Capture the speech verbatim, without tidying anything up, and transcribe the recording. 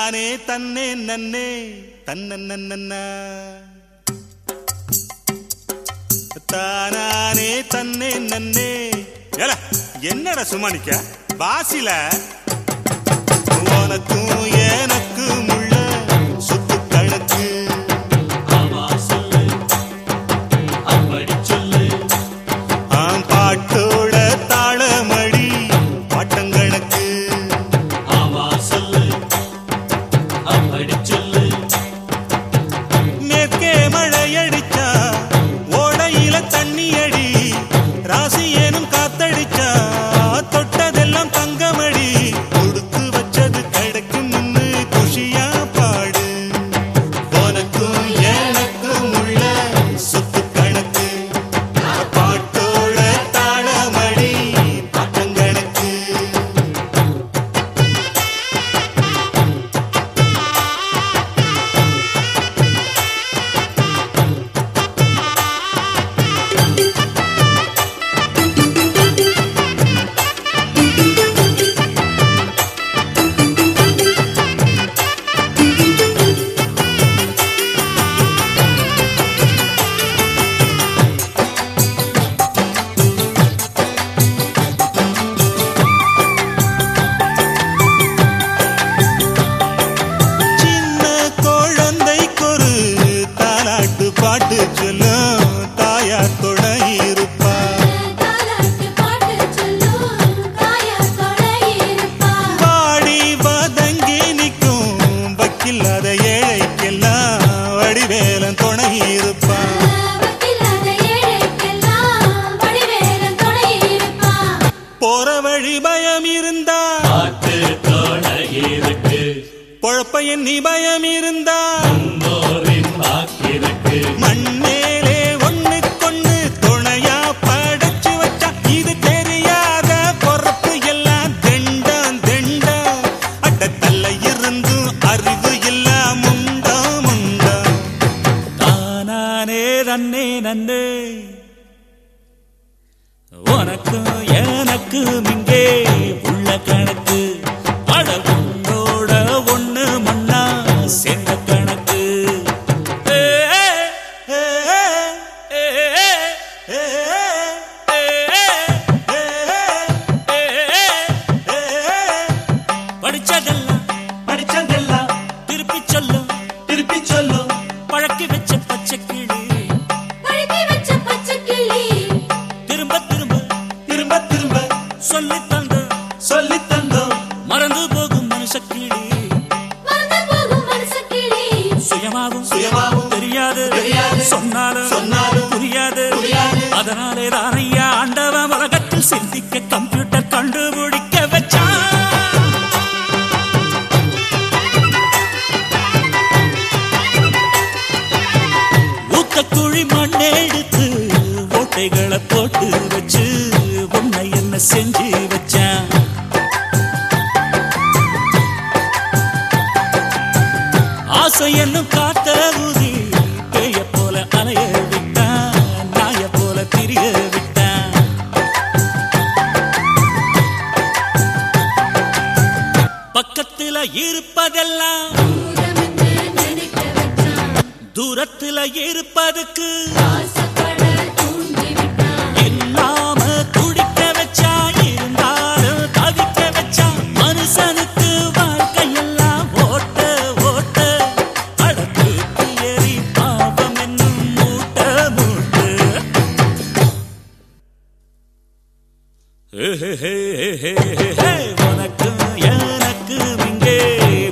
தானானே தன்னே நன்னே தன்னன்னா தானானே தன்னே நன்னே. ஏல என்னடா சும்மா நிக்க வாசில உனக்கும் எனக்கும் உள்ள சுத்து கணக்கு ஆம் பாட்டோட தாளமடி பாட்டங்கணக்கு மேற்கே மழையடிச்சா ஓடையில தண்ணியடி ராசி ஏனும் காத்தடிச்சா தொட்டதெல்லாம் தங்கமடி கொடுத்து வச்சது கிடைக்கும் முன்னு குஷியா பாடு உனக்கும் எனக்கும் உள்ள சொத்து கணக்கு பாட்டோட தாளமடி பாட்டங்கணக்கு. பாட்டு சொல்லும் தாயார் துணை இருப்பா வாடி வதங்கி நிற்கும் வக்கில்லாத ஏழைக்கெல்லாம் வடிவேலன் துணை இருப்பா. போற வழி பயம் இருந்தா பொழப்ப எண்ணி பயம் இருந்தா மண்ணேலே ஒண்ணு கொண்டு துணையா படைச்சு வச்சா இது தெரியாத பொறப்பு எல்லாம் தெண்டம் தெண்டம் அட்டத்தல்ல இருந்தும் அறிவு எல்லாம் முண்டா முண்டா தானானே தன்னே நன்னே உனக்கும் எனக்கும் இங்கே உள்ள கணக்கு அட உன்னோட ஒண்ணு மண்ணா சேர்ந்த கணக்கு. படிச்சதெல்லாம் படிச்சதெல்லாம் திருப்பி சொல்லும் திருப்பி சொல்லும் பழக்கி வச்ச பச்சை கிளி பழக்கி வச்ச பச்சை கிளி திரும்ப திரும்ப திரும்ப திரும்ப சொல்லி தந்த சொல்லி தந்தோம் மறந்து போகும் மனுஷ கிளி மறந்து போகும் மனுஷ கிளி சுயமாகும் சுயமாகும் தெரியாது தெரியாது சொன்னாலும் சொன்னாலும் புரியாது அதனாலே தானையா ஆண்டவன் உலகத்தில் சிந்திக்க கம்ப்யூட்டர் கண்டுபிடிக்க வச்சான். குழி மண்ணை எடுத்து ஓட்டைகளை போட்டு வச்சு உன்னை என்ன செஞ்சு வச்சான். ஆசை என்னும் காத்த ஊதி பேய போல அலைய விட்டான் நாய போல திரிய விட்டான். பக்கத்துல இருப்பதெல்லாம் தூரத்துல இருப்பதுக்கு இல்லாம துடிக்க வச்சா இருந்தாலும் தவிக்க வச்சா மனுஷனுக்கு வாழ்க்கையெல்லாம் ஓட்ட ஓட்ட அடக்கு எரி பாவம் என்னும் மூட்ட மூட்ட. உனக்கு எனக்கு இங்கே